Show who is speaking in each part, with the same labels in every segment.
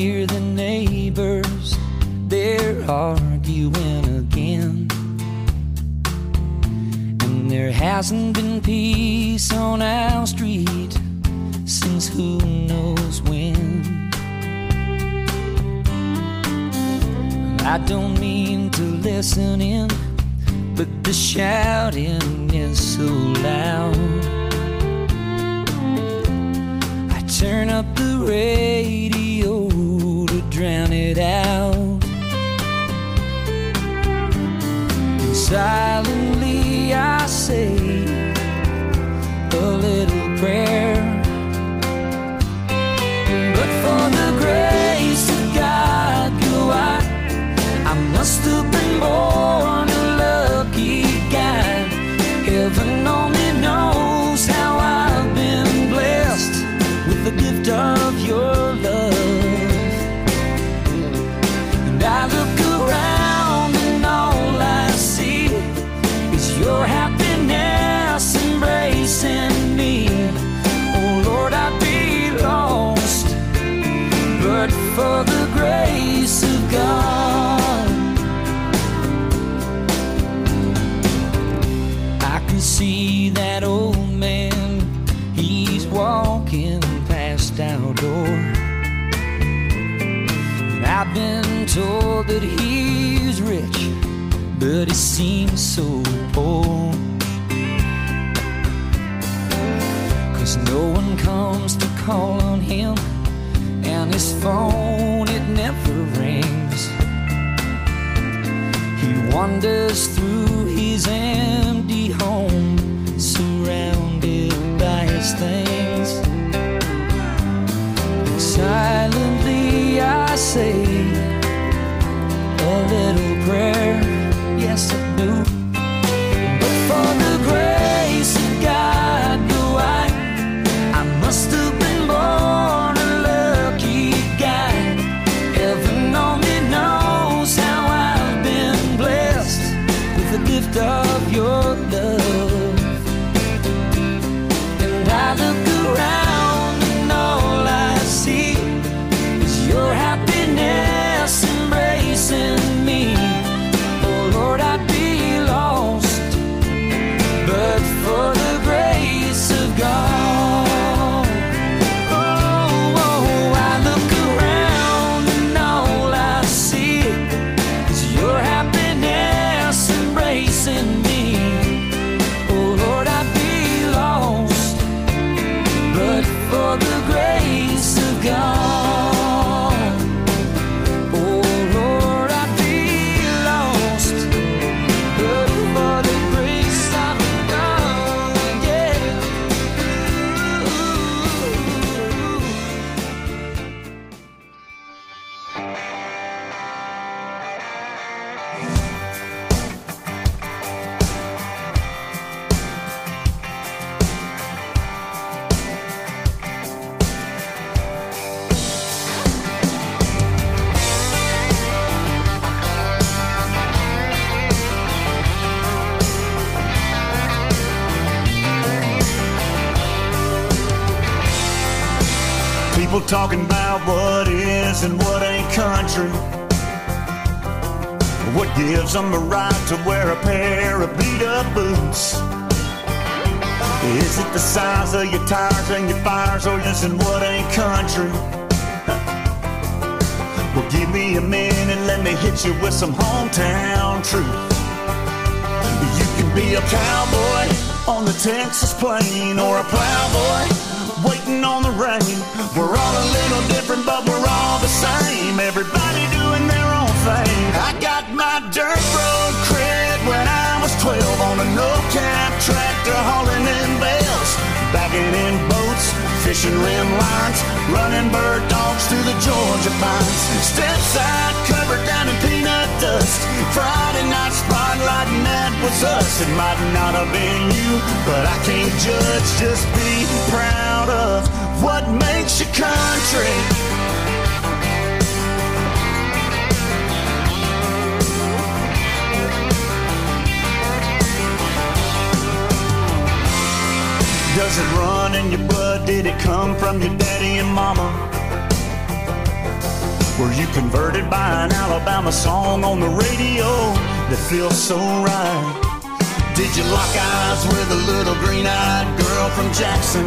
Speaker 1: hear the neighbors, they're arguing again. And there hasn't been peace on our street since who knows when. I don't mean to listen in, but the shouting is so loud. I turn up the radio to drown it out. And silently I say a little prayer, but for the grace of God, I must have been born a lucky guy. Heaven only knows how I've been blessed with the gift of your love. And I look around and all I see is your happiness embracing me. Oh Lord, I'd be lost but for the grace of God. See that old man, he's walking past our door. And I've been told that he's rich, but he seems so poor. 'Cause no one comes to call on him, and his phone, it never rings. He wanders through his empty home, surrounded by his things. And silently I say a little prayer, yes I do. But for the grace of God, I must have been born a lucky guy. Heaven only knows how I've been blessed with the gift of your love. And I look around and all I see is your happiness embracing me. Oh Lord, I'd be lost but for the grace of God. Oh, I look around and all I see is your happiness embracing me. Oh Lord, I'd be lost but for the grace of God. Oh Lord, I'd be lost but for the grace of God. Yeah.
Speaker 2: People talking about what is and what ain't country. What gives them the right to wear a pair of beat-up boots? Is it the size of your tires and your fires, or is it what ain't country? Well, give me a minute, let me hit you with some hometown truth. You can be a cowboy on the Texas plain, or a plowboy waiting on the rain. We're all a little different, but we're all the same. Everybody doing their own thing. I got my dirt road cred when I was 12 on a no-cap tractor hauling in bales, backing in boats, fishing rim lines, running bird dogs through the Georgia pines. Step side covered down in peanut dust. Friday night spotlight, and that was us. It might not have been you, but I can't judge. Just be proud of what makes you country. Does it run in your blood? Did it come from your daddy and mama? Were you converted by an Alabama song on the radio that feels so right? Did you lock eyes with a little green-eyed girl from Jackson?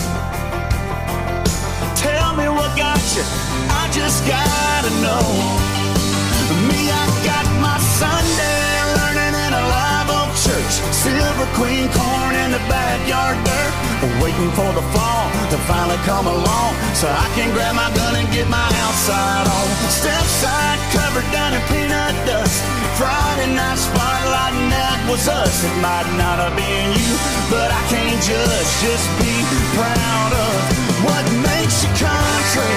Speaker 2: Tell me what got you, I just gotta know. Me, I got my Sunday learning in a live oak church. Silver Queen corn in the backyard dirt. Waiting for the fall to finally come along so I can grab my gun and get my outside on. Step side covered down in peanut dust. Friday night spotlight and that was us. It might not have been you, but I can't judge. Just be proud of what makes you country.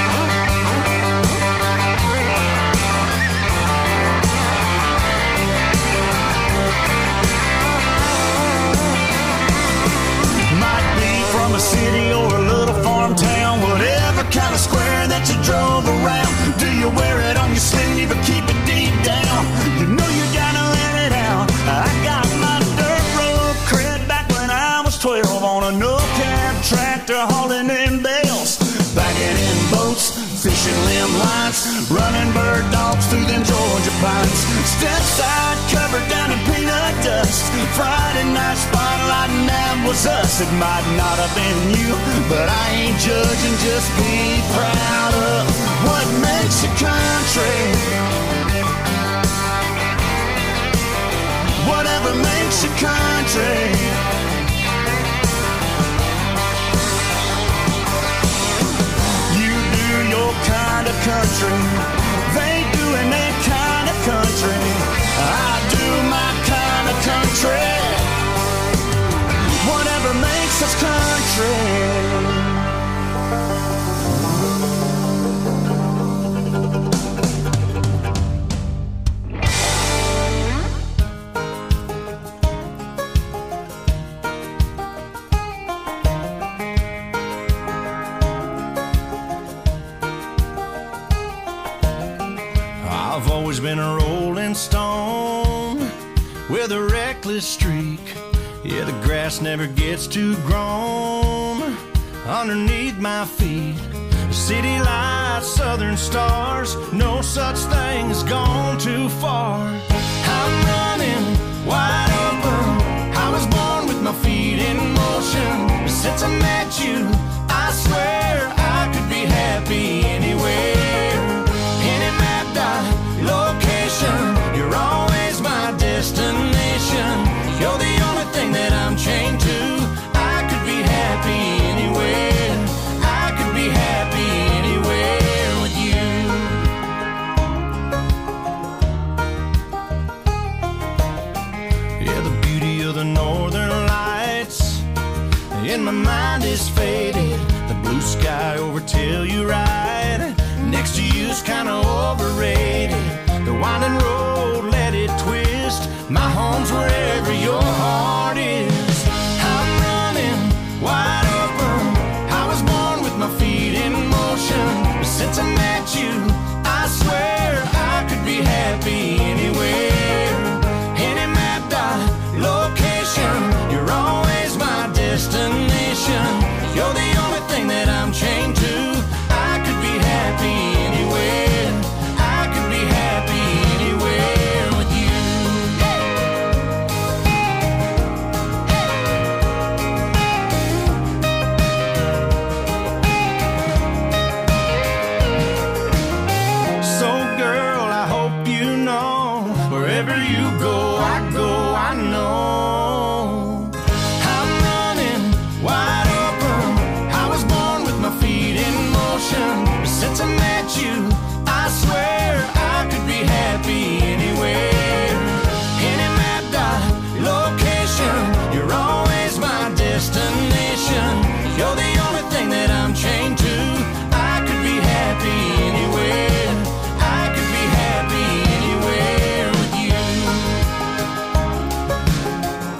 Speaker 2: From a city or a little farm town, whatever kind of square that you drove around. Do you wear it on your sleeve or keep it deep down? You know you gotta let it out. I got my dirt road cred back when I was 12 on a no-cab tractor hauling in bales, bagging in boats, fishing limb lines, running bird dogs through them Georgia pines. Step side covered down in peanut dust. Friday night spotlight and that was us. It might not have been you, but I ain't judging. Just be proud of what makes you country. Whatever makes you country. You do your kind of country. They doing their kind of country. I do my kind of country. Whatever makes us country.
Speaker 3: I've always been a rolling stone with a reckless streak. Yeah, the grass never gets too grown underneath my feet. City lights, southern stars, no such thing as gone too far. I'm running wide open. I was born with my feet in motion. Since I met you, I swear I could be happy anywhere. Any mapped out location, you're always my destination. You're the only thing that I'm chained to. I could be happy anywhere. I could be happy anywhere with you. Yeah, the beauty of the northern lights in my mind is faded. The blue sky over Telluride next to you's kinda overrated. The winding road, let it twist. My home's wherever your heart is. I'm running wide open. I was born with my feet in motion. Since I met you, I swear I could be happy anywhere. Any mapped out location, you're always my destination. You're the only thing that I'm chained to. I could be happy anywhere. I could be happy anywhere with you. So girl, I hope you know, wherever you go, I know. I'm running wide open. I was born with my feet in motion. Since I met you, I swear I could be happy anywhere. Any mapped out location, you're always my destination. You're the only thing that I'm chained to. I could be happy anywhere. I could be happy anywhere with you.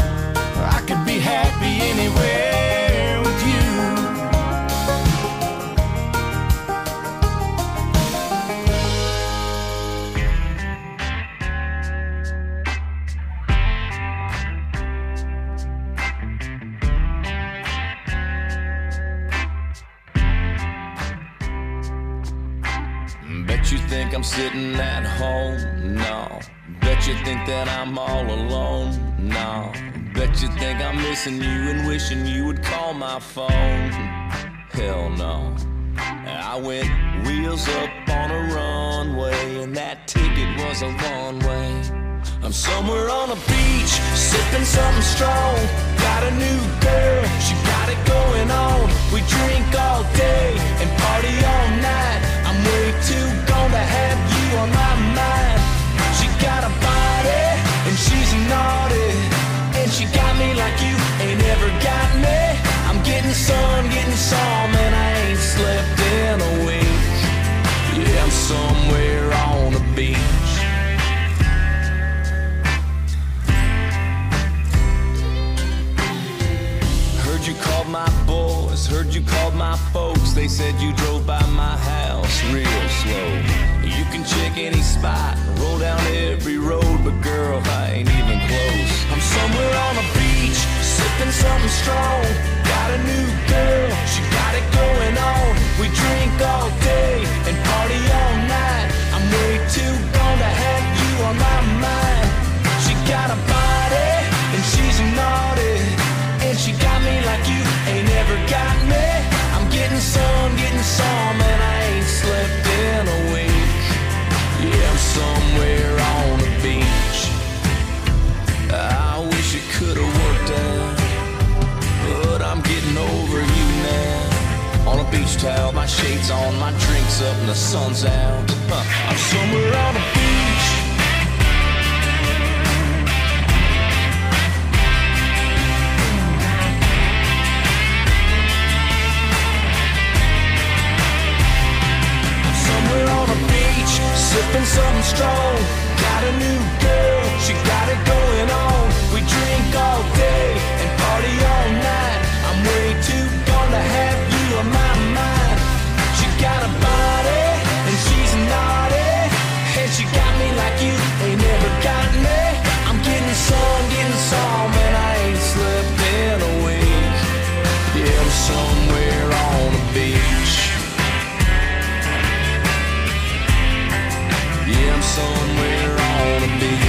Speaker 4: Bet you think I'm sitting at home? No. Bet you think that I'm all alone? No. Bet you think I'm missing you and wishing you would call my phone? Hell no. I went wheels up on a runway, and that ticket was a one-way. I'm somewhere on a beach, sipping something strong. Got a new girl, she got it going on. We drink all day and party all night. I'm way too gone to have you on my mind. She got a body and she's naughty, and she got me like you ain't ever got me. I'm getting sun, getting some, and I ain't slept in a week. Yeah, I'm somewhere on the beach. Heard you called my boys, heard you called my folks. They said you drove by my house real slow. You can check any spot, roll down every road, but girl, I ain't even close. I'm somewhere on a beach, sipping something strong. Got a new girl, she got it going on. We drink all day and party all night. I'm way too gone to have you on my mind. She got a body and she's naughty, and she got me like you ain't ever got me. I'm getting some, and I ain't slept in a week. Yeah, I'm somewhere on the beach. I wish it could've worked out, but I'm getting over you now. On a beach towel, my shades on, my drinks up, and the sun's out. I'm somewhere on the beach. Sipping something strong, got a new girl, she got it going on. We drink all day and party all night. I'm way too gone to have you on my mind. She got a body and she's naughty, and she got me like you ain't never got me. I'm getting some, and I ain't slept in a week. Yeah, I'm somewhere on the beach. Yeah, I'm somewhere on the beach.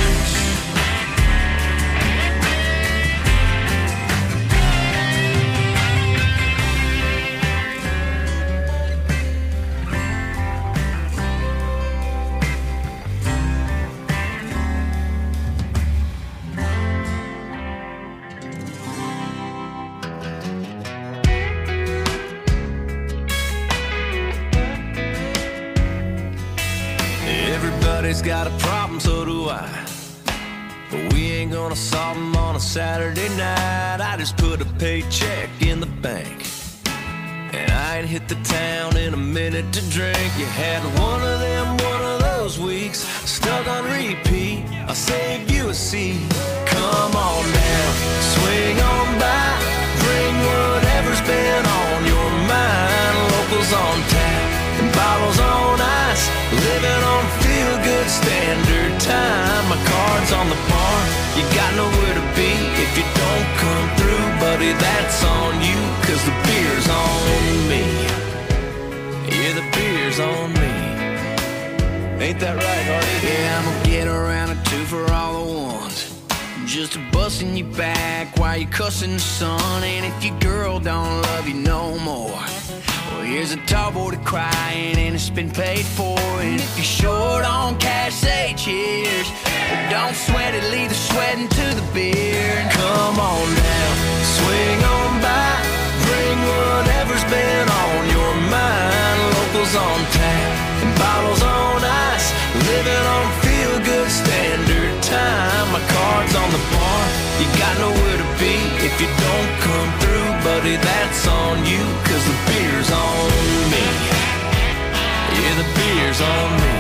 Speaker 4: Everybody's got a problem, so do I. But we ain't gonna solve them on a Saturday night. I just put a paycheck in the bank, and I ain't hit the town in a minute to drink. You had one of those weeks, stuck on repeat. I'll save you a seat. Come on down, swing on by, bring whatever's been on your mind. Locals on tap and bottles on ice, living on feel-good standard time. My card's on the bar, you got nowhere to be if you don't come through, buddy, that's on you, 'cause the beer's on me. Yeah, the beer's on me. Ain't that right, Hardy? Yeah, I'ma get around a two for all the ones, just a busting you back while you cussing the sun. And if your girl don't love you no more, well, here's a tall boy to crying, and it's been paid for. And if you're short on cash, say cheers. But don't sweat it, leave the sweating to the beer. And come on down, swing on by, bring whatever's been on your mind. Locals on tap and bottles on ice, living on feel-good standard time. My card's on the bar, you got nowhere to be if you don't come through, buddy, that's on you, 'cause the beer's on me. Yeah, the beer's on me.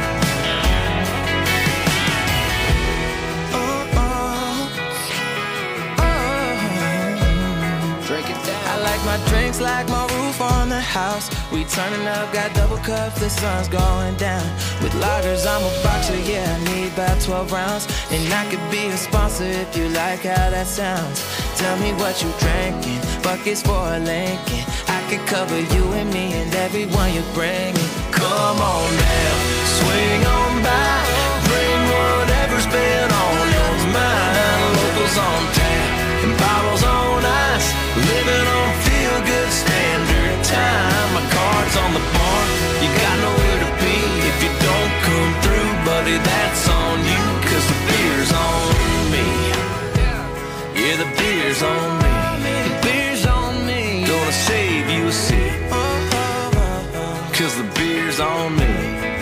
Speaker 4: Drink it down. I like my drinks like my roof on the house. We turning up, got double cups, the sun's going down. With lagers, I'm a boxer, yeah, I need about 12 rounds. And I could be a sponsor if you like how that sounds. Tell me what you drinking, buckets for a Lincoln. I could cover you and me and everyone you bring. Come on now, swing on by, bring whatever's been on your mind. Locals on tap and bottles on ice, living on feel-good standard time. My card's on the bar, you got nowhere to be. If you don't come through, buddy, that's on you, 'cause the beer's on me. Yeah, the beer's on me. The beer's on me. Gonna save you a seat, 'cause the beer's on me.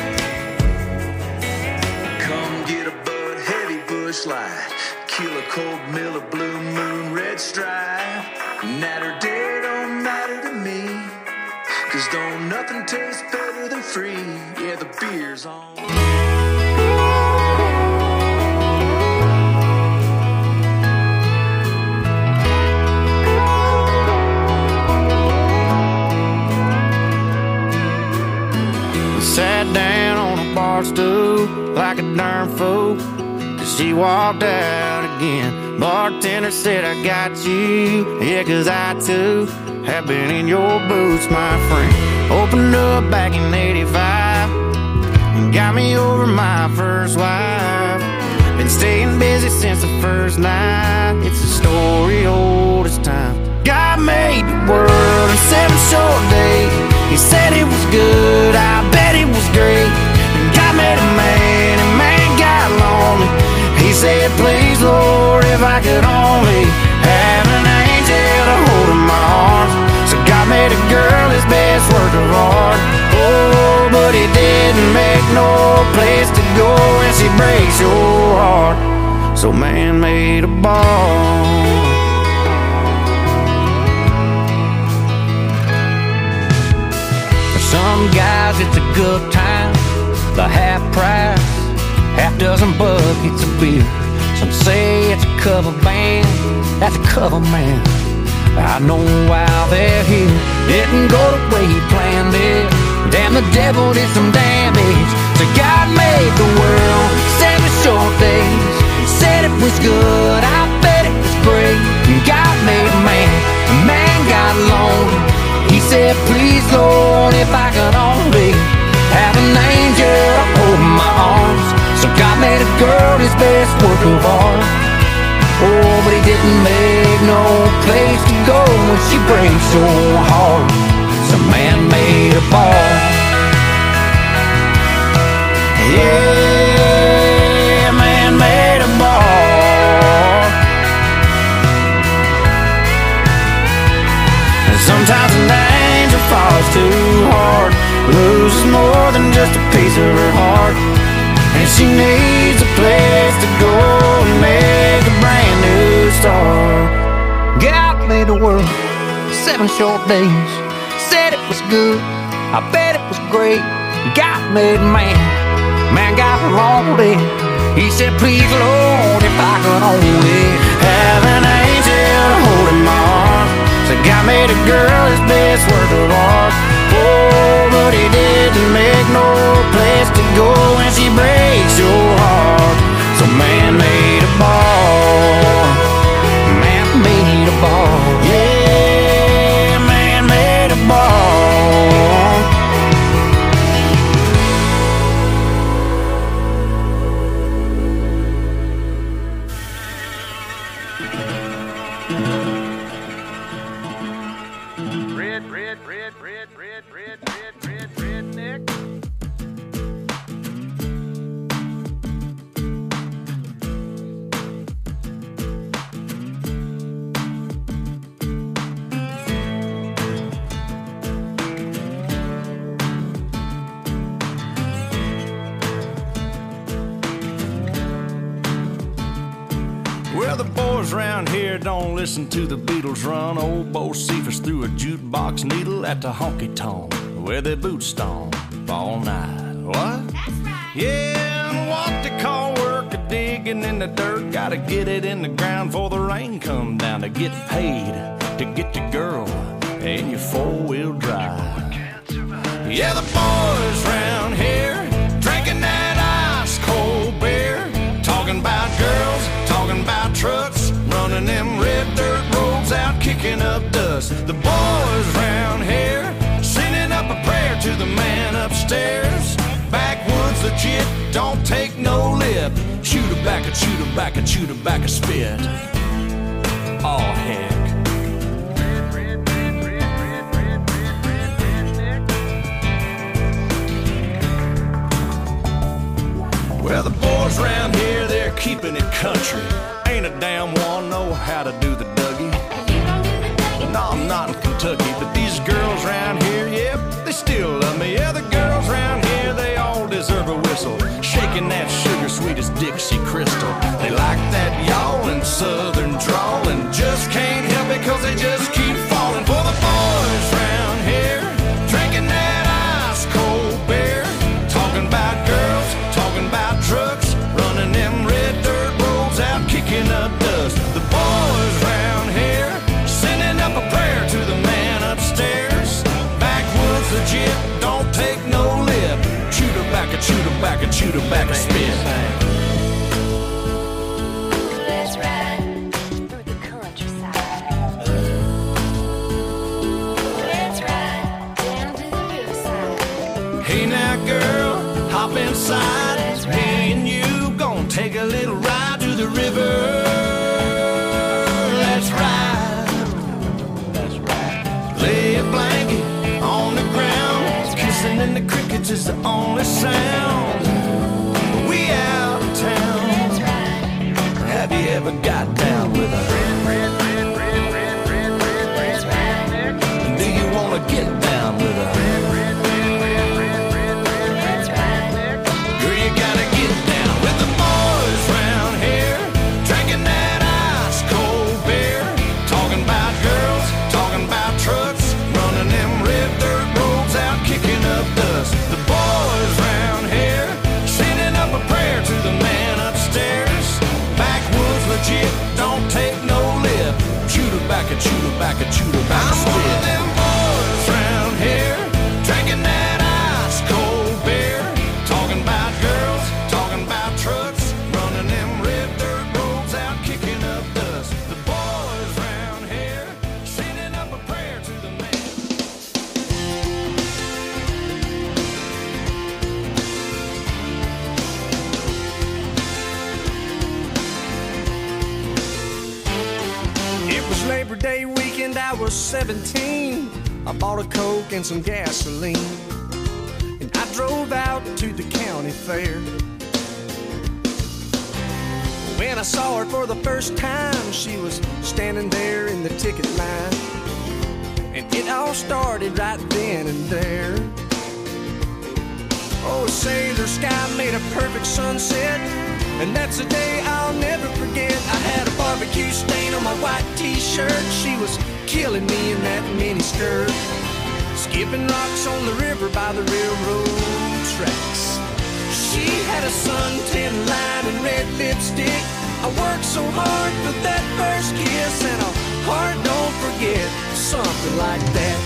Speaker 4: Come get a Bud Heavy Bush Light, Killer Cold Miller Blue Moon Red Stripe. Night or day don't matter to me, 'cause don't nothing taste better than free. Yeah, the beer's on.
Speaker 3: Sat down on a bar stool like a darn fool as she walked out again. Bartender said, I got you, yeah, 'cause I too have been in your boots, my friend. Opened up back in '85 and got me over my first wife. Been staying busy since the first night. It's a story old as time. God made the world in 7 short days. He said it was good, I bet it was great. And God made a man, and man got lonely. He said, please, Lord, if I could only have an angel to hold in my arms. So God made a girl his best work of art. Oh, but he didn't make no place to go when she breaks your heart. So man made a bar. Some guys it's a good time, the half price, half dozen buckets of beer. Some say it's a cover band, that's a cover man. I know why they're here, didn't go the way he planned it. Damn, the devil did some damage. So God made the world 7 short days. Said it was good, I bet it was great. God made a man got lonely. He said, please, Lord, if I could only have an angel to hold in my arms. So God made a girl his best work of art. Oh, but he didn't make no place to go when she breaks your heart. So man made a bar. Yeah, man made a bar. And sometimes an angel falls too hard, loses more than just a piece of her heart. And she needs a place to go and make a brand new start. God made the world 7 short days. Said it was good, I bet it was great. God made man got lonely. He said, please, Lord, if I could only have an angel to hold in my arms. So God made a girl his best work of art. Oh, but he didn't make no place to go when she breaks your heart. So man made a bar. Man made a bar. Yeah, man made a bar. Redneck. Well, the boys around here don't listen to the Beatles run. Old Bo Cephas threw a jukebox needle at the honky-tonk where they boot stomp all night. What? That's right. Yeah, and what they call work a digging in the dirt. Gotta get it in the ground before the rain come down to get paid to get your girl in your four-wheel drive. Yeah, the boys round here drinking that ice-cold beer, talking about girls, talking about trucks, running them red dirt roads out, kicking up dust. The boys round don't take no lip. Chew tobacco, chew tobacco, chew tobacco, spit. Oh, heck. Well, the boys around here, they're keeping it country. Ain't a damn one know how to do the Dougie. No, I'm not in Kentucky, but these girls around here, yep, they still love me. Yeah, the girls around here, they all deserve a whistle. Shaking that sugar sweet as Dixie Crystal. They like that yawling southern drawl and just can't help it cause they just keep falling for the boys around here. Drinking that ice cold beer. Talking about girls, talking about trucks, running them red dirt roads out, kicking up dust. The boys around here, sending up a prayer to the man upstairs. Backwoods legit, don't take no lip. Chew tobacco, chew tobacco, chew tobacco, spit.
Speaker 5: Let's ride through the countryside. Let's ride down to the riverside.
Speaker 3: Hey now girl, hop inside. Me and you gon' take a little ride to the river. Let's ride. Lay a blanket on the ground. Kissing in the crickets is the only sound. We out of town. Have you ever got down with a do you wanna get down with a girl, you gotta get down with the boys round here. Drinking that ice cold beer. Talking about girls, talking about trucks, running them red dirt roads out, kicking up dust. The boys round here, sending up a prayer to the man upstairs. Backwoods legit, don't take no lip. Chew tobacco, chew tobacco, chew tobacco, spit. I'm one of them boys round here, drinking that ice cold beer. Talking about girls, talking about trucks, running them red dirt roads out, kicking up dust. The boys round here, sending up a prayer to the man. It was Labor Day weekend, I was 17. I bought a Coke and some gasoline, and I drove out to the county fair. When I saw her for the first time, she was standing there in the ticket line, and it all started right then and there. Oh, a sailor sky made a perfect sunset, and that's a day I'll never forget. I had a barbecue stain on my white t-shirt. She was killing me in that mini skirt, skipping rocks on the river by the railroad tracks. She had a suntan line and red lipstick. I worked so hard for that first kiss, and a heart don't forget, something like that.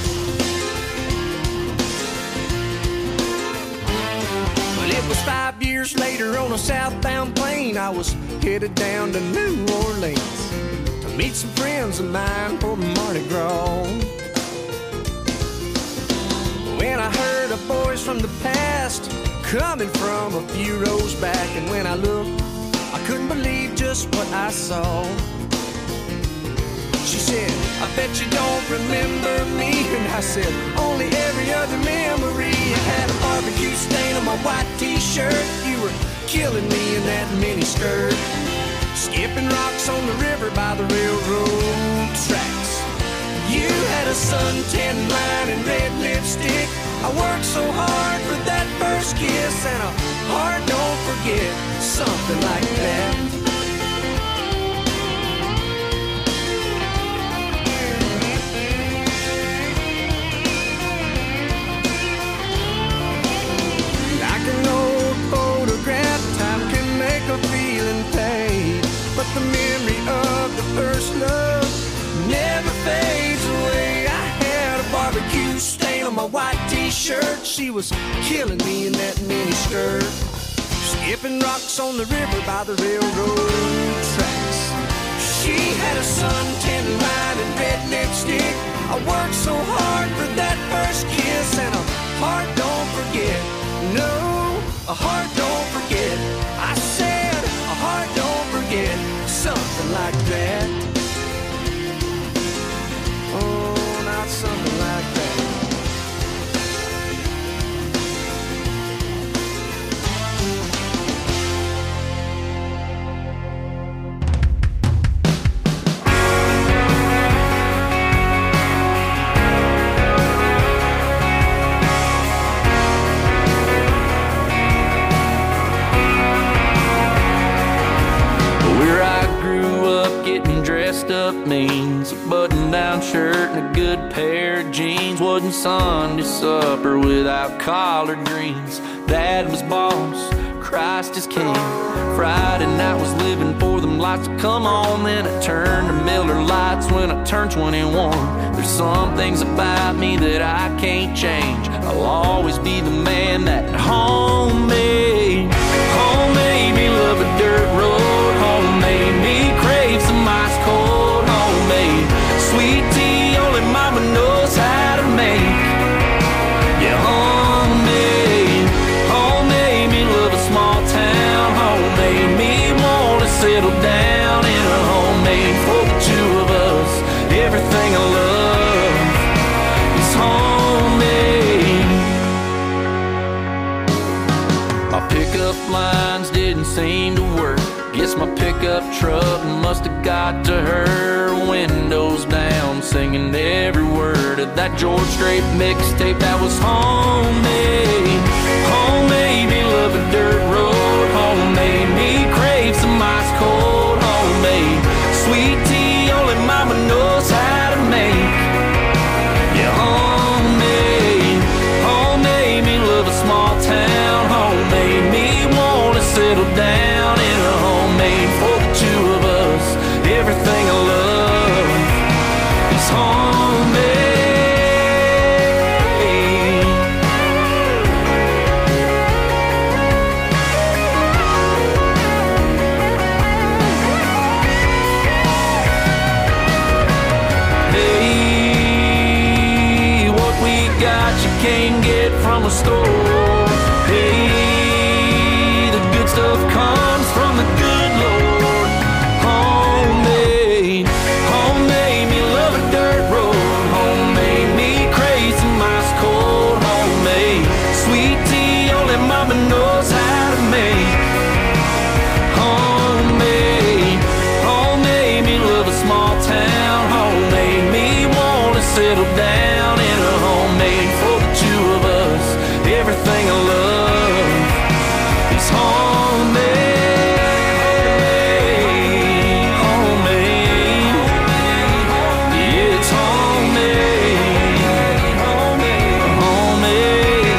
Speaker 3: But it was 5 years later on a southbound plane. I was headed down to New Orleans to meet some friends of mine for Mardi Gras. When I heard a voice from the past coming from a few rows back, and when I looked, I couldn't believe just what I saw. She said, I bet you don't remember me. And I said, only every other memory. I had a barbecue stain on my white t-shirt. You were killing me in that mini skirt, skipping rocks on the river by the railroad tracks. You had a suntan line and red lipstick. I worked so hard for that first kiss, and a heart don't forget, something like that. Like an old photograph, time can make a feeling fade, but the memory of the first love never fades away. I had a barbecue stain on my white t-shirt. She was killing me in that mini skirt, skipping rocks on the river by the railroad tracks. She had a suntan line and red lipstick. I worked so hard for that first kiss, and a heart don't forget. No, a heart don't forget.
Speaker 6: it means. A button-down shirt and a good pair of jeans. Wasn't Sunday supper without collard greens. Dad was boss, Christ is king. Friday night was living for them lights to come on. Then I turned to Miller Lights when I turned 21. There's some things about me that I can't change. I'll always be the man that home made. Home made me love a dirt road. Home made me crave some ice cold. Home made sweet tea only mama knows how to make. Yeah, home made. Home made me love a small town. Home made me wanna settle down in a homemade for the two of us. Everything I love is homemade. My pickup lines didn't seem to work. Guess my pickup truck must have got to her. Windows down, singing every word of that George Strait mixtape that was homemade. Homemade me love a dirt road. Homemade me crave some ice cold. Homemade sweet tea only mama knows how to make. Yeah, homemade. Homemade me love a small town. Homemade me wanna settle down in a homemade for the two of us. Everything I love is homemade. Hey, what we got you can't get from a store. Hey, the good stuff comes from the good Lord. Homemade, homemade me love a dirt road. Homemade me crave some ice cold. Homemade sweet tea only mama knows how to make. Homemade, homemade me love a small town. Homemade me wanna settle down in a homemade for the two of us. Everything I love is homemade. Homemade. Yeah, it's homemade. Homemade.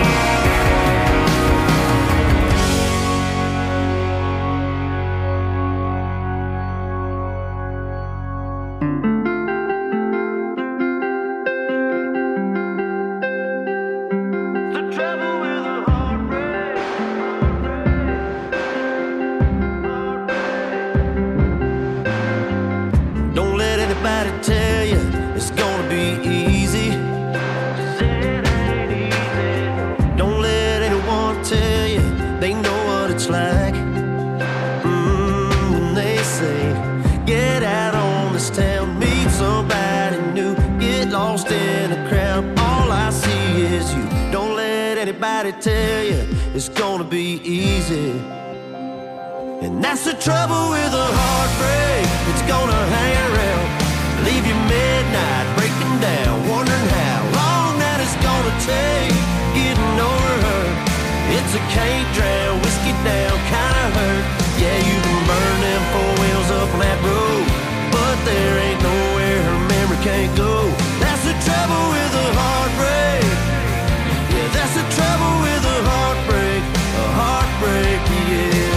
Speaker 6: The trouble with a heartbreak.
Speaker 3: Don't let anybody tell you it's gonna be easy. Don't let anyone tell you they know what it's like. When they say, get out on this town, meet somebody new, get lost in a crowd. All I see is you. Don't let anybody tell you it's gonna be easy. And that's the trouble with a heartbreak. It's gonna hang around, leave you midnight, breaking down, wondering how long that it's gonna take getting over her. It's a can't drown, whiskey down kind of hurt. Yeah, you can burn them four wheels up on that road, but there ain't nowhere her memory can't go. That's the trouble with a heartbreak. Yeah, that's the trouble with a heartbreak. A heartbreak, yeah.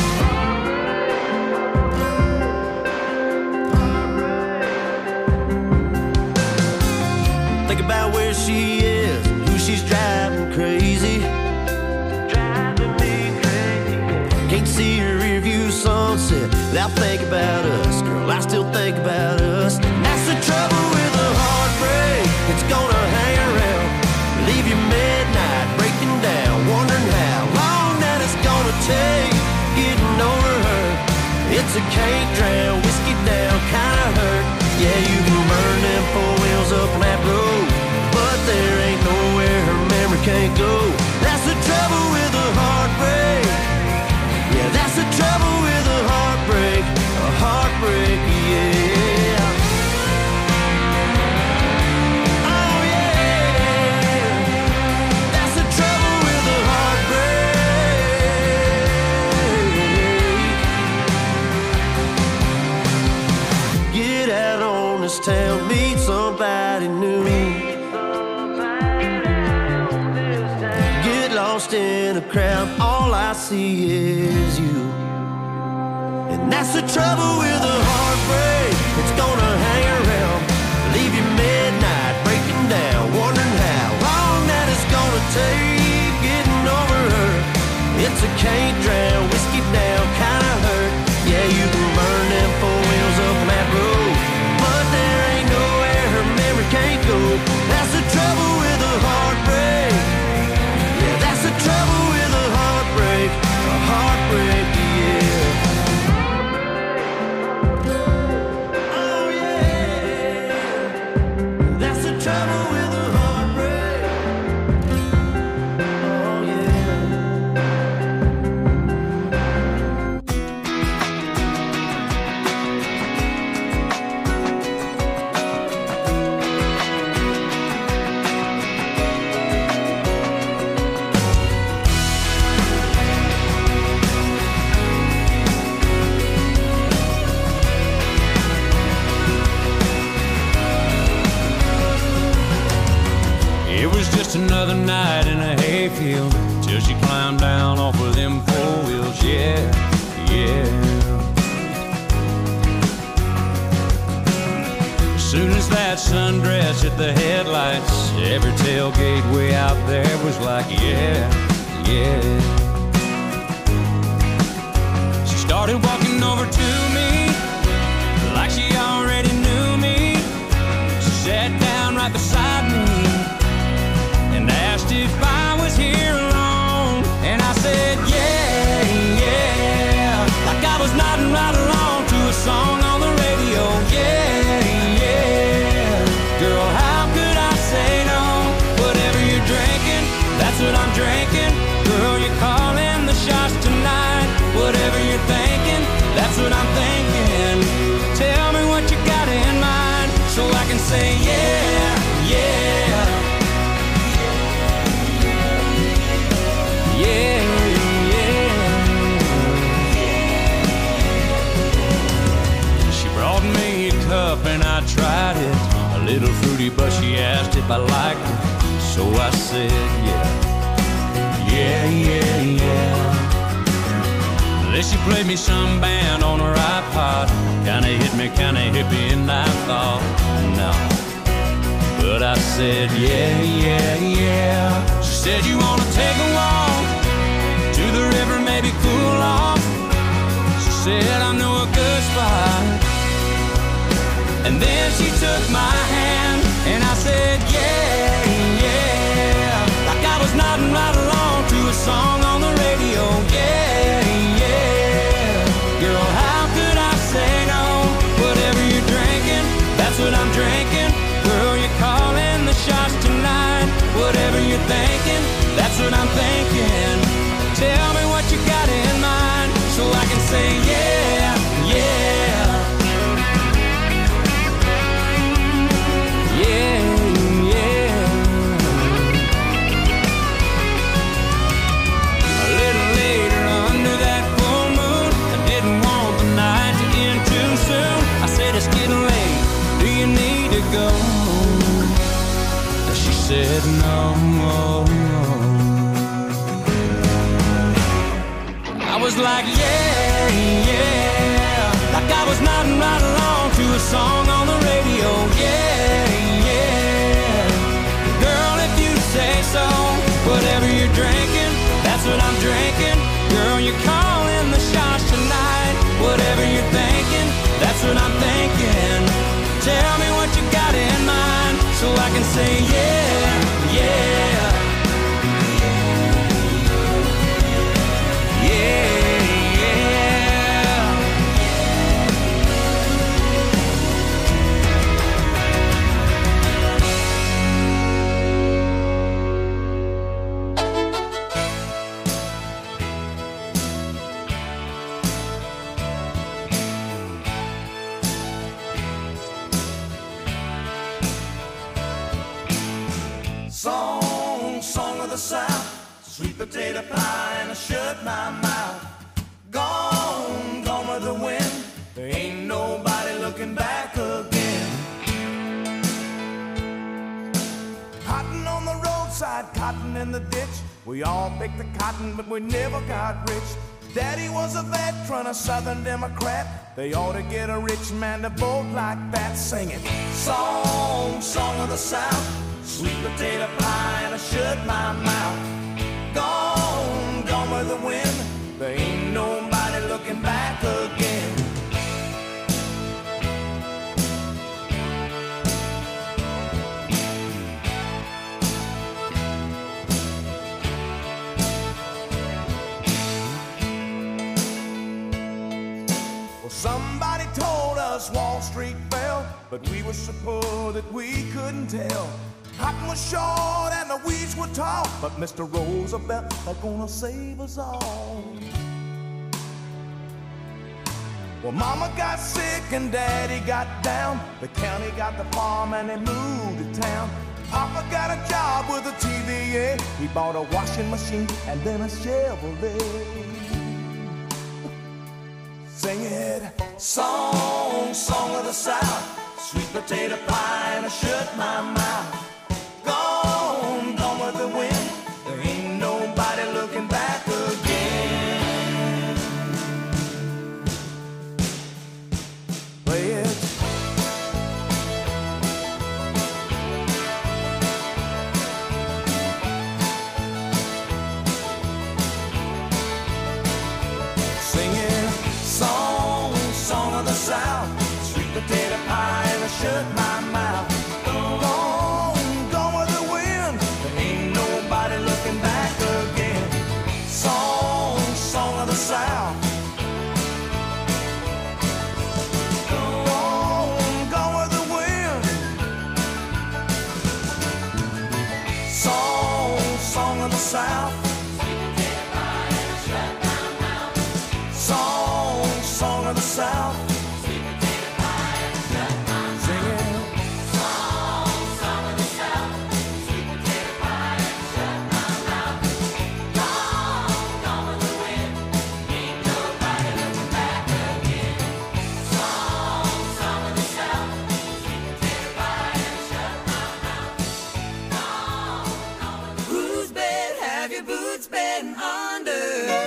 Speaker 3: Think about where she is, who she's driving crazy. Driving me crazy. Can't see her rear view sunset without thinking about us. Girl, I still think about us. That's the trouble with a heartbreak. It's gonna hang around, leave you midnight, breaking down, wondering how long that it's gonna take getting over her. It's a can't drown, whiskey down kind of hurt. Yeah, you can burn them four wheels up on that road, but there ain't nowhere her memory can't go. That's the trouble with a heartbreak. Yeah, that's the trouble with a heartbreak. A heartbreak, yeah. Oh yeah. That's the trouble with a heartbreak. Get
Speaker 4: the crowd, all I see is you. And that's the trouble with a heartbreak. It's gonna hang around, leave you midnight, breaking down, wondering how long that it's gonna take getting over her. It's a can't drown, whiskey down kind of hurt. Yeah, you can burn them four wheels up that road, but there ain't nowhere her memory can't go. That's the trouble with a heartbreak. Yeah, that's the trouble with a heartbreak. A heartbreak, yeah. Oh yeah. That's the trouble with a heartbreak. Oh yeah.
Speaker 7: It was just another night in a hayfield till she climbed down off of them four wheels. Yeah, yeah. As soon as that sundress hit the headlights, every tailgate way out there was like, yeah, yeah. She started walking over to me like she already knew me. She sat down right beside me and asked if I was here alone. And I said, yeah, yeah, like I was nodding right along to a song on the radio. Yeah, yeah, girl, how could I say no? Whatever you're drinking, that's what I'm drinking. Girl, you're calling the shots tonight. Whatever you're thinking, that's what I'm thinking. Tell me what you got in mind so I can say yeah, yeah. Yeah, yeah. She brought me a cup and I tried it. A little fruity, but she asked if I liked it. So I said, yeah, yeah, yeah, yeah. Then she played me some band on her iPod. Kinda hit me, kinda hippie, and I thought, no. But I said, yeah, yeah, yeah. She said, you wanna take a walk to the river, maybe cool off? She said, I know a good spot. And then she took my hand and I said, yeah, yeah, like I was nodding right along to a song on the radio. Yeah, yeah, girl, how could I say no? Whatever you're drinking, that's what I'm drinking. Girl, you're calling the shots tonight. Whatever you're thinking, that's what I'm thinking. Tell me what you got in mind so I can say yeah, yeah. Yeah, yeah. A little later under that full moon, I didn't want the night to end too soon. I said it's getting late, do you need to go? She said no. I was like, yeah, yeah, like I was nodding right along to a song on the radio. Yeah, yeah, girl, if you say so. Whatever you're drinking, that's what I'm drinking. Girl, you're calling the shots tonight. Whatever you're thinking, that's what I'm thinking. Tell me what you got in mind so I can say yeah, yeah. Yeah,
Speaker 2: Song of the South, sweet potato pie and I shut my mouth. Gone, gone with the wind, there ain't nobody looking back again. Cotton on the roadside, cotton in the ditch,
Speaker 8: We all picked the cotton, but we never got rich. Daddy was a veteran, a Southern Democrat. They ought to get a rich man to vote like that, singing song, song of the South, sweet potato pie, and I shut my mouth. Gone, gone with the wind. There ain't nobody looking back again. Somebody told us Wall Street fell, but we were so poor that we couldn't tell. Cotton was short and the weeds were tall, but Mr. Roosevelt was gonna save us all. Well, Mama got sick and Daddy got down. The county got the farm and they moved to town. Papa got a job with a TVA. He bought a washing machine and then a Chevrolet. Sing it, song, song of the South, sweet potato pie, and I shut my mouth. Gone, gone with the wind. There ain't nobody looking back again. Play it. Sing it. Song, song of the South, sweet potato pie, and I shut my mouth. Gone, gone with the wind. There ain't nobody looking back again. Song, song of the South. Gone, gone with the wind. Song, song of the South. Song of the South. Sweet potato pie and shut my mouth. Singing. Song of the South. Sweet potato pie and shut my mouth. Gone, gone with the wind. Ain't nobody looking back again. Song of the South. Sweet potato pie and shut my mouth. Gone, gone with the wind. Whose bed have your boots been under?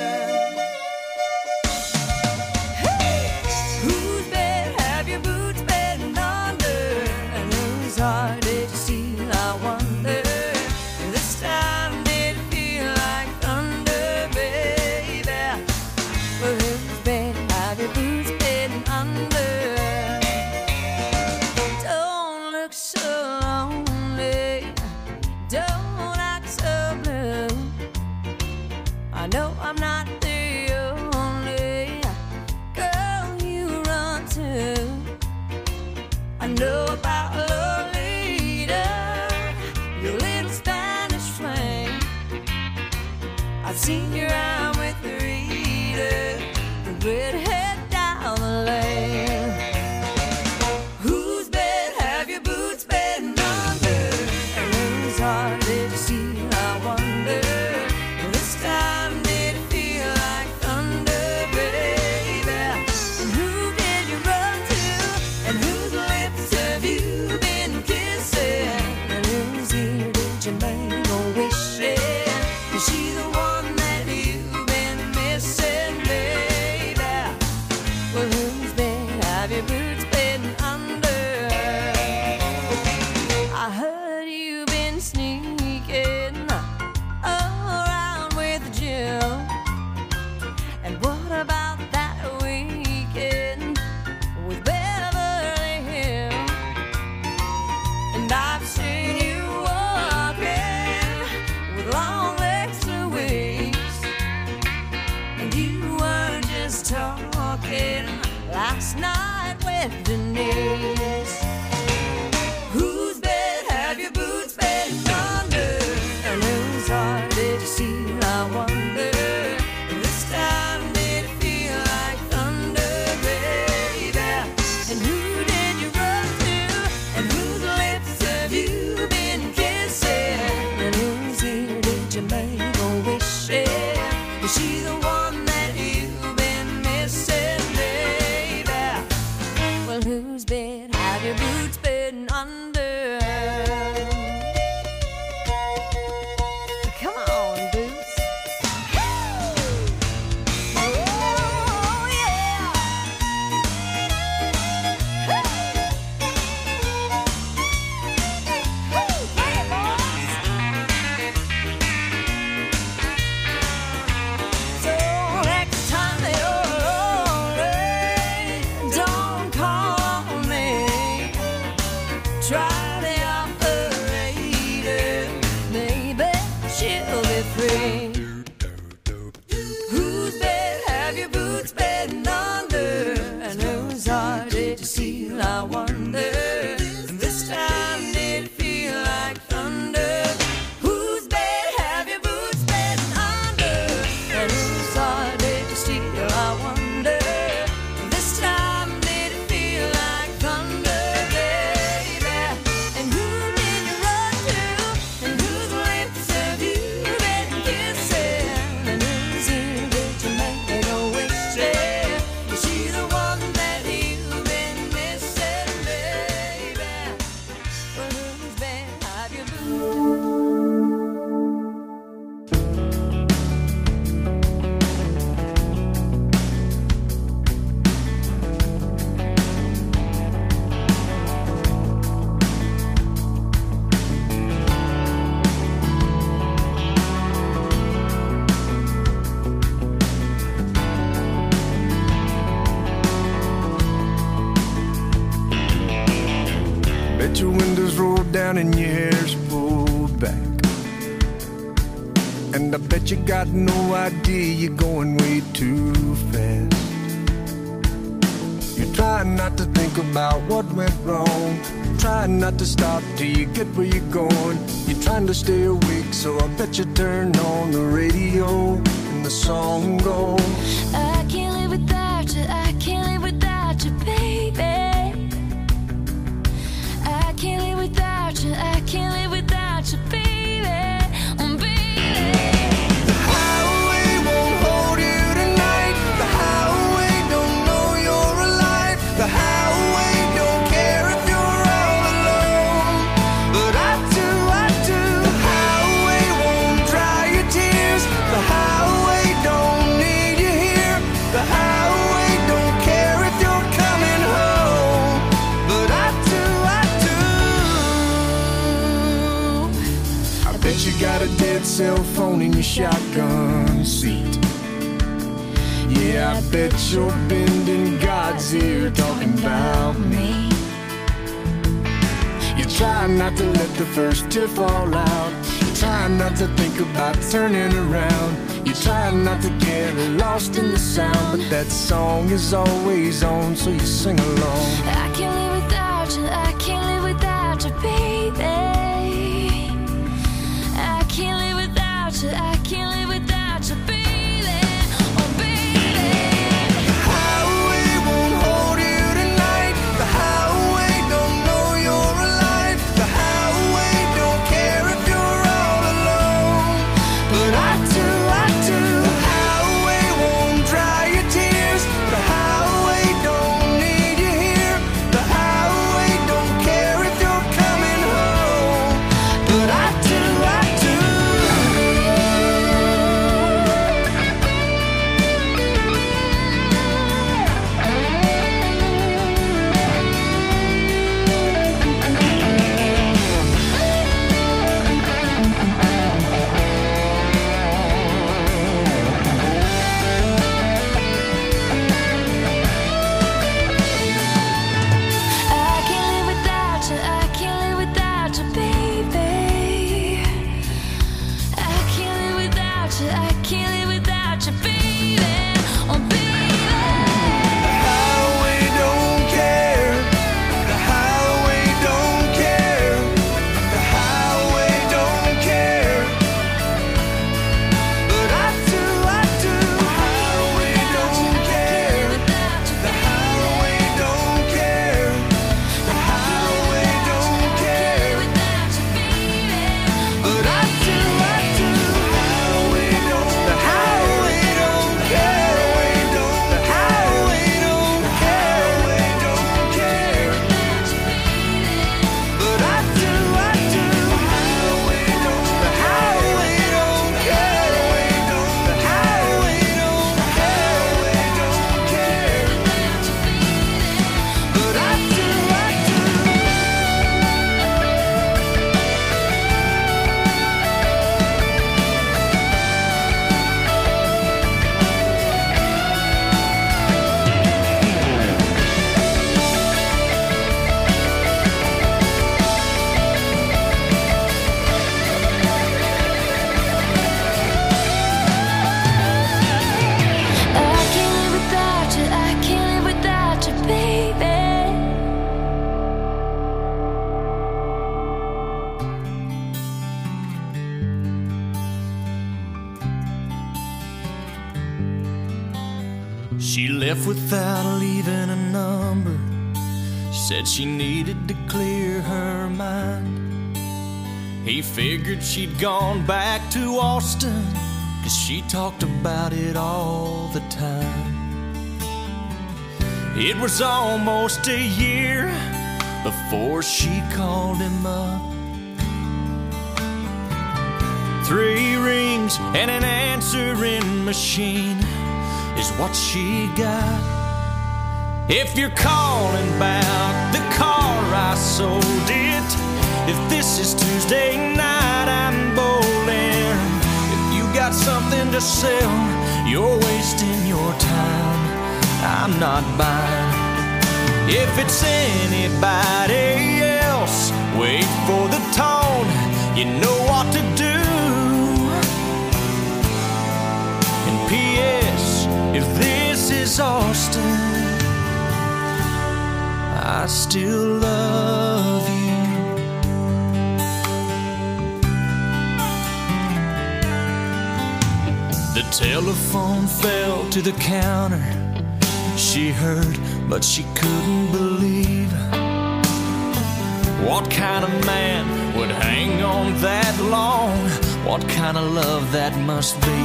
Speaker 8: Heart did you steal, I wonder? This time did it feel like thunder, baby? Well, whose bed have your boots been under? Don't look so lonely, don't act so blue. I know I'm not the only girl you run to. I know about love. I've seen you around with the reader, the redhead down the lane. Whose bed have your boots been under? And whose heart did you steal, I wonder? This time did it feel like thunder, baby? And who did you run to? And whose lips have you been kissing? And whose ear did you make a wish in? Is she the one that you've been missing, baby? Well, whose bed have your boots been under? I heard you've been sneaking around with Jim. And what about that weekend with Beverly Hills? And I've seen you walking with long legs to waist, and you were just talking last night with Denise. Whose bed have your boots been under? And whose heart did you steal, I wonder? This time did it feel like thunder, baby? And who did you run to? And whose lips have you been kissing? And whose ear did you make a wish in? Is she the one that you've been missing, baby? Well, whose bed have your boots been under? Come on, dude. boots bedding under, and whose heart did you steal, I wonder. And this time did it feel like thunder? Whose bed have your boots bedding under, and whose heart did you steal, I wonder. And this time did it feel like thunder, baby? And who did you run to, and whose lips have you been kissing, and whose ear did you make a wish in? Is she the one that you've been missing, baby? Well, whose bed have your boots?
Speaker 3: Bet your windows rolled down and your hair's pulled back. And I bet you got no idea you're going way too fast. You're trying not to think about what went wrong, trying not to stop till you get where you're going. You're trying to stay awake, so I bet you turn on the radio and the song goes,
Speaker 5: I can't live without you, I can't live without you, baby. I can't live without you, I can't live without you, baby. Baby.
Speaker 3: the highway won't hold you tonight. The highway don't know you're alive. The highway don't care if you're all alone. But I do. The highway won't dry your tears. The highway don't need you here. The highway don't care if you're coming home. But I do. I bet you got a dead cell phone in your shotgun seat. Yeah, I bet you're bending God's ear talking about me. You're trying not to let the first tear fall out. You're trying not to think about turning around. You're trying not to get lost in the sound. But that song is always on, so you sing along.
Speaker 5: I can't live without you, I can't live without you, baby. I can't live without you, I can't live without you, baby. Baby.
Speaker 3: The highway won't hold you tonight. The highway don't know you're alive. The highway don't care if you're all alone. But I do. The highway won't dry your tears. The highway don't need you here. The highway She left without leaving a number. Said she needed to clear her mind. He figured she'd gone back to Austin, 'cause she talked about it all the time. It was almost a year before she called him up. 3 rings and an answering machine is what she got. If you're calling about the car I sold it, if this is Tuesday night I'm bowling, if you got something to sell, you're wasting your time, I'm not buying. If it's anybody else, wait for the tone, you know what to do. And P.S. if this is Austin, I still love you. The telephone fell to the counter. She heard, but she couldn't believe. What kind of man would hang on that long? What kind of love that must be?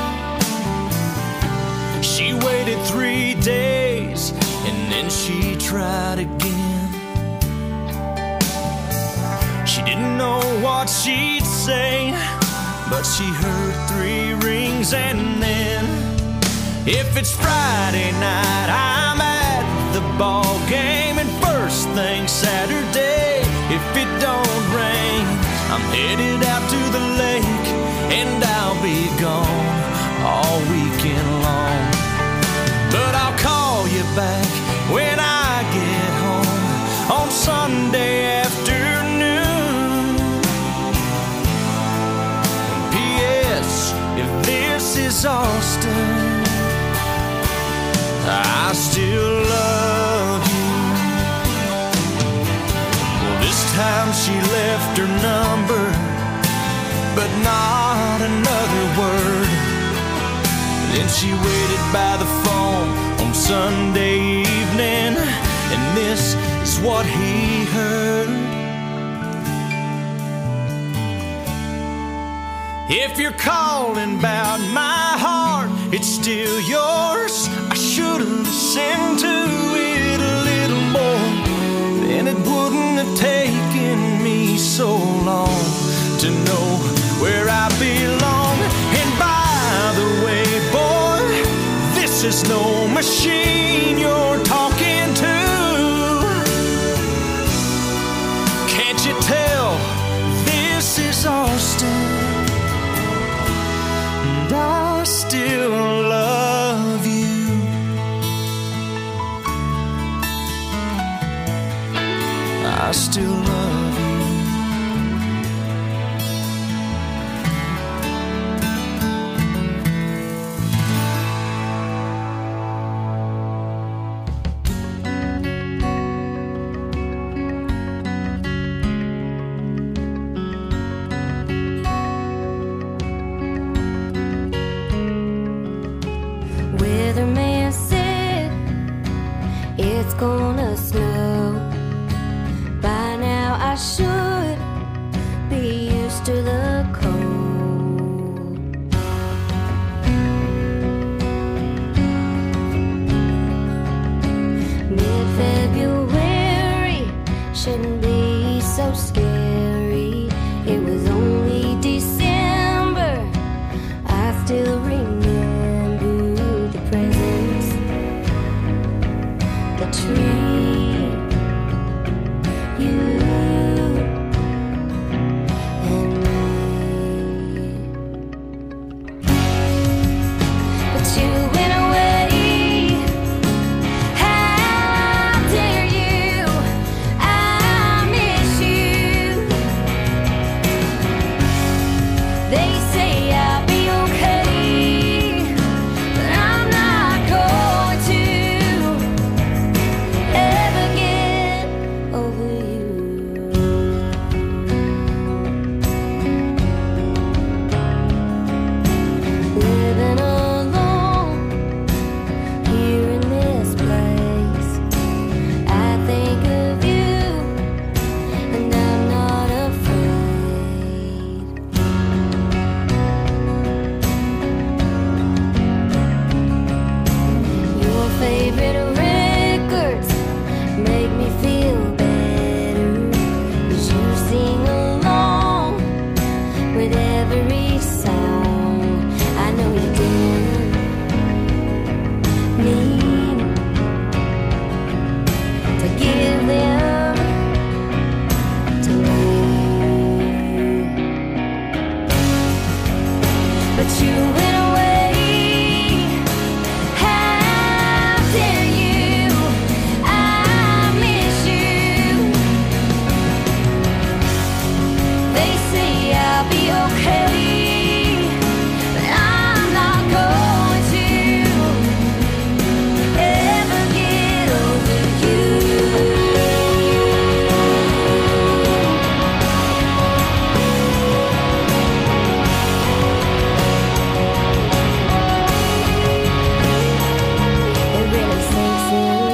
Speaker 3: She waited 3 days and then she tried again. She didn't know what she'd say, but she heard 3 rings and then, if it's Friday night, I'm at the ball game, and first thing Saturday, if it don't rain, I'm headed out to the lake, and I'll be gone all weekend long. But I'll call you back when I get home on Sunday afternoon. And P.S. if this is Austin, I still love you. Well, this time she left her number, but not another word. Then she waited by the phone on Sunday evening, and this is what he heard. If you're calling about my heart, it's still yours. I should have listened to it a little more, then it wouldn't have taken me so long to know where I belong. And by the way, boy, this is no machine you're talking to. Can't you tell this is Austin? And I still love you. I still love you.
Speaker 8: Weatherman said it's gonna snow. By now I should be used to the cold. Mid-February shouldn't be so scary. It was only December. I still remember the presents, the tree.
Speaker 5: favorite records make me feel better. 'Cause you sing along with every song. I know you didn't mean to give them to me, but you went away. How dare you? I miss you. They say I'll be okay, but I'm not going to ever get over you. It really sinks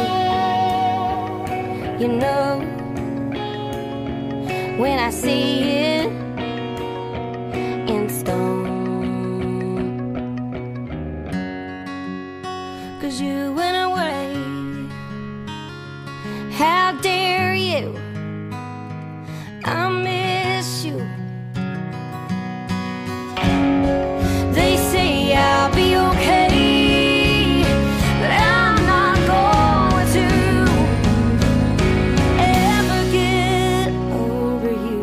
Speaker 5: in, you know, when I see it in stone. 'Cause you went away. How dare you? I miss you. They say I'll be okay, but I'm not going to ever get over you.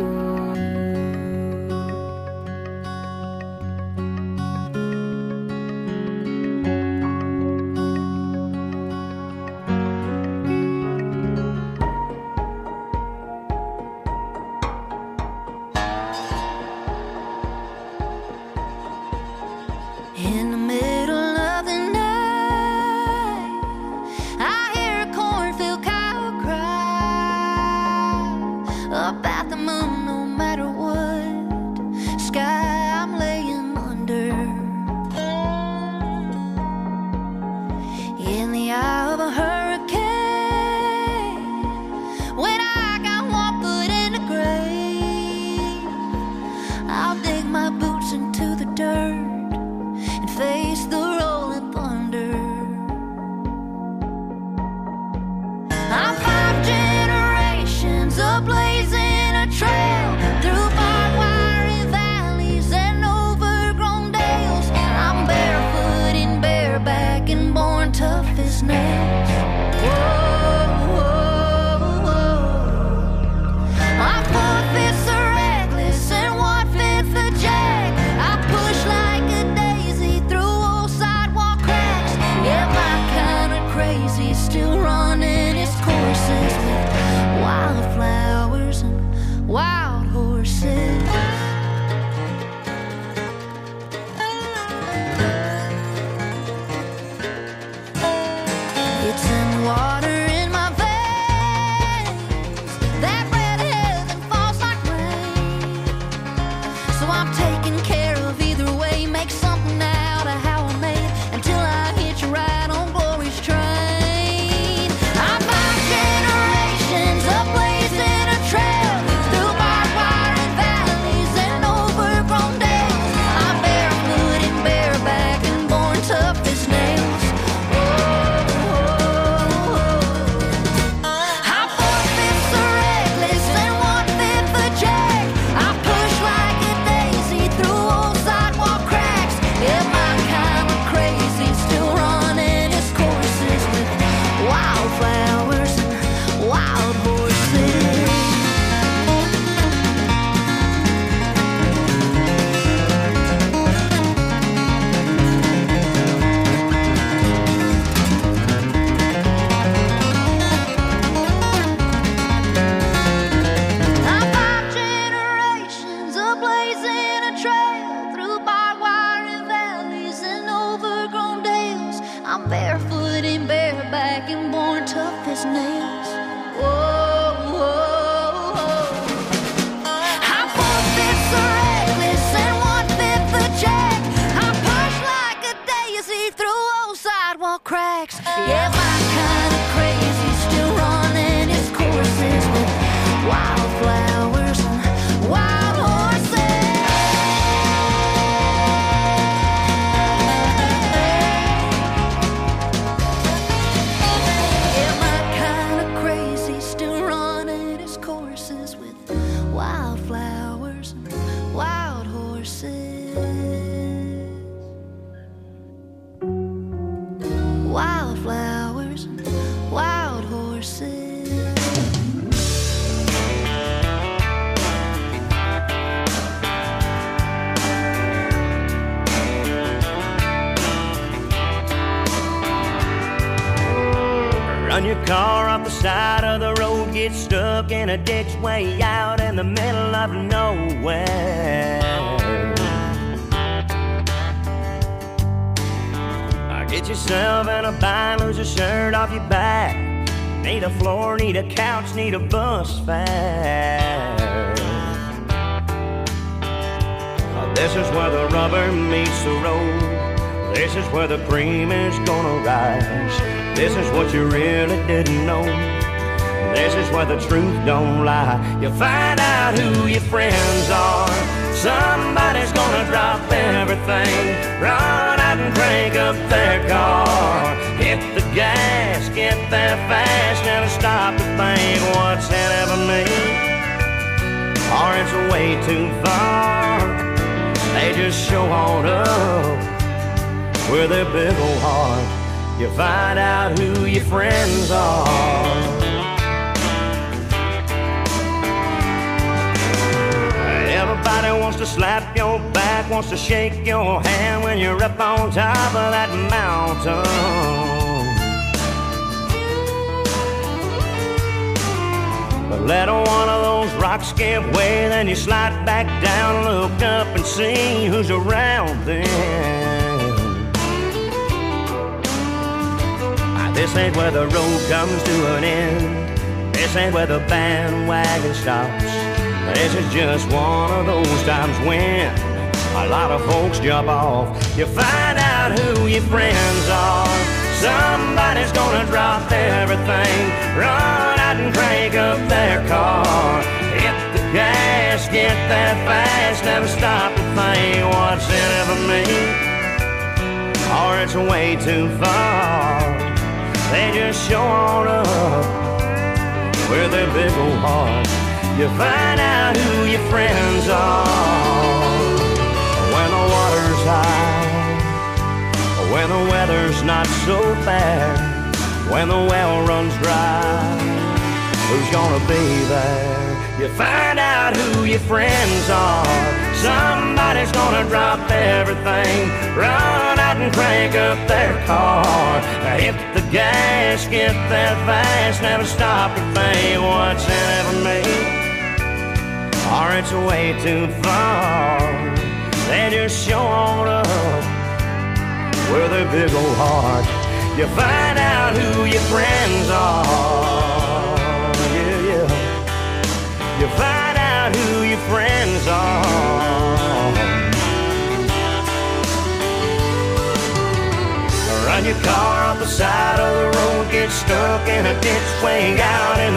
Speaker 5: In the middle of the night, I hear a cornfield cow cry about the moon. No matter what sky I'm laying under, in the eye of a hurricane, when I got one foot in the grave, I'll dig my boots into the dirt and face the rolling thunder. I'm 5 generations of blazing a trail through barbed wire and valleys and overgrown dales. I'm barefoot and bareback and born tough as nails. Whoa, whoa, whoa. I'm 4/5 a reckless and 1/5 a jack. I push like a daisy through old sidewalk cracks. Yeah, my kind of crazy, still running its courses with wildflowers and wild horses. It's in water in my veins. That red heaven falls like rain. So I'm taking care of either way. Make something out of how I made until I hit you right on glory's train. I'm 5 generations of blazing a trail through barbed wire and valleys and overgrown dales. I'm barefoot and bareback and born tough as nails. I'm 4/5 a reckless and 1/5 a jack. I push like a daisy through old sidewalk cracks. Yeah, my kind of crazy, still running its courses with wildflowers and wild horses. I'm 5 generations of blazing a trail through barbed wire and valleys and overgrown dales. I'm barefoot and bareback and born tough as nails. Whoa, whoa, whoa. I'm 4/5 a reckless and 1/5 a jack. I push like a daisy through old sidewalk cracks. Yeah, my kind of crazy, still running its courses with wildflowers and wild horses.
Speaker 9: Run your car off the side of the road, get stuck in a ditch way out in the middle of nowhere. Get yourself in a bind, lose your shirt off your back. Need a floor, need a couch, need a bus fare. This is where the rubber meets the road. This is where the cream is gonna rise. This is what you really didn't know. This is where the truth don't lie. You find out who your friends are. Somebody's gonna drop everything, run out and crank up their car. Hit the gas, get there fast, never stop to think what's in it for me, or it's way too far. They just show on up with their big old heart. You find out who your friends are. Everybody wants to slap your back, wants to shake your hand when you're up on top of that mountain. But let one of those rocks give way, then you slide back down, look up and see who's around then. This ain't where the road comes to an end. This ain't where the bandwagon stops. This is just one of those times when a lot of folks jump off. You find out who your friends are. Somebody's gonna drop everything, run out and crank up their car. Hit the gas, get there fast, never stop to think what's in it for me, or it's way too far. They just show on up with their big old heart. You find out who your friends are when the water's high, when the weather's not so bad, when the well runs dry. Who's gonna be there? You find out who your friends are. Somebody's gonna drop everything, run out and crank up their car. Hit the gas, get there fast, never stop to think what's in it for me, or it's way too far. They just show on up with their big old heart. You find out who your friends are. Yeah, yeah. You find out who your friends are. Run your car off the side of the road, get stuck in a ditch way out in the